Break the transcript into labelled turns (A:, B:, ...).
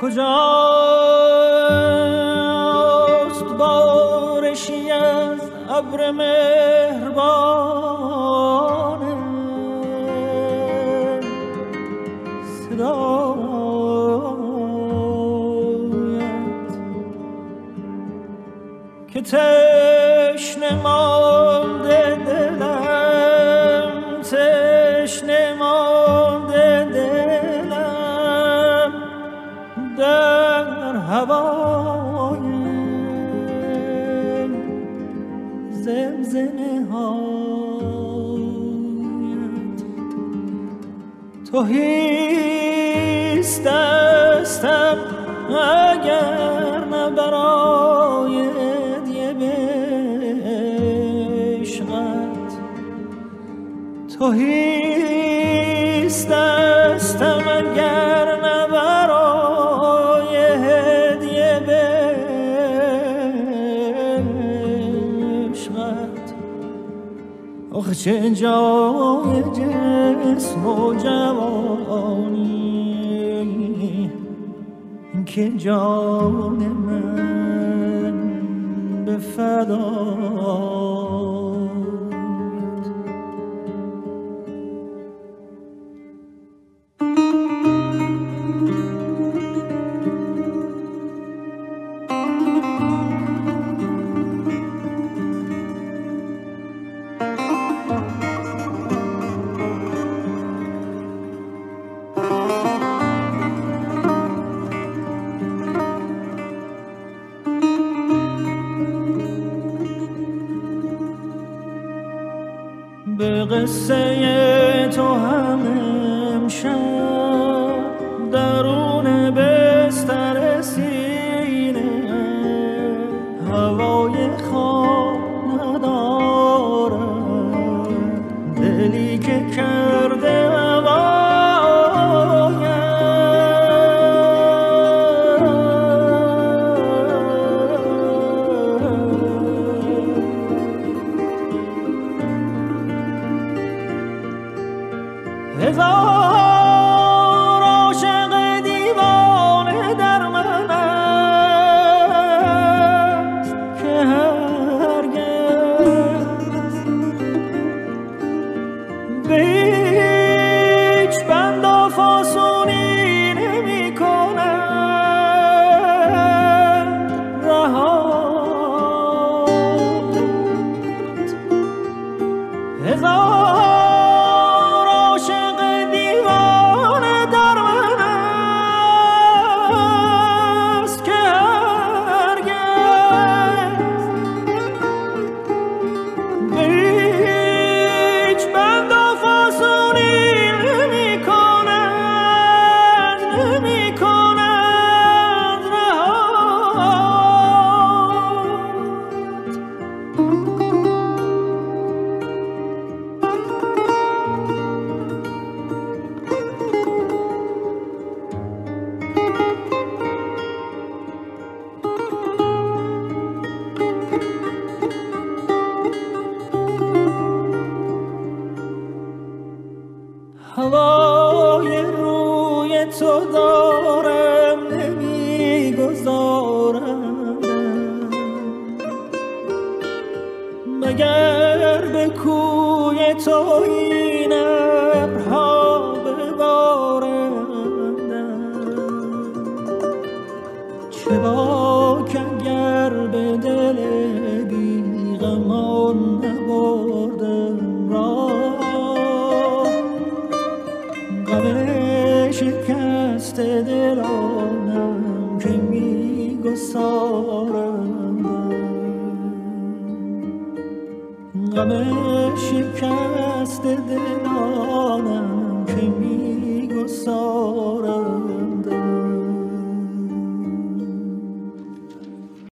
A: کجاست بارشی از ابر مهربان صدایت که تشنه مانده دلم، تشنه مانده دلم در هوای زمزمه هایت. تهیست دستم اگر نه برای هدیه به عشقت، تهیست دستم اگر نه برای هدیه به عشقت. آخه چه جای جسم و جوانی که جان من به فدایت. به قصه تو هم امشب درون بستر سینه هوای خواب ندارم، دلی که کرده هزار عاشق دیوانه در من است که هرگز به هیچ بند و فاسونی نمی کند رهایت. هزار هوای روی تو دارم نمیگذارم مگر به کوی تو این ابرها ببارند. چه باک اگر به دل بیغمان نبردم راه، غم شکست دلانم که میگسارند، غم شکست دلانم که میگسارند.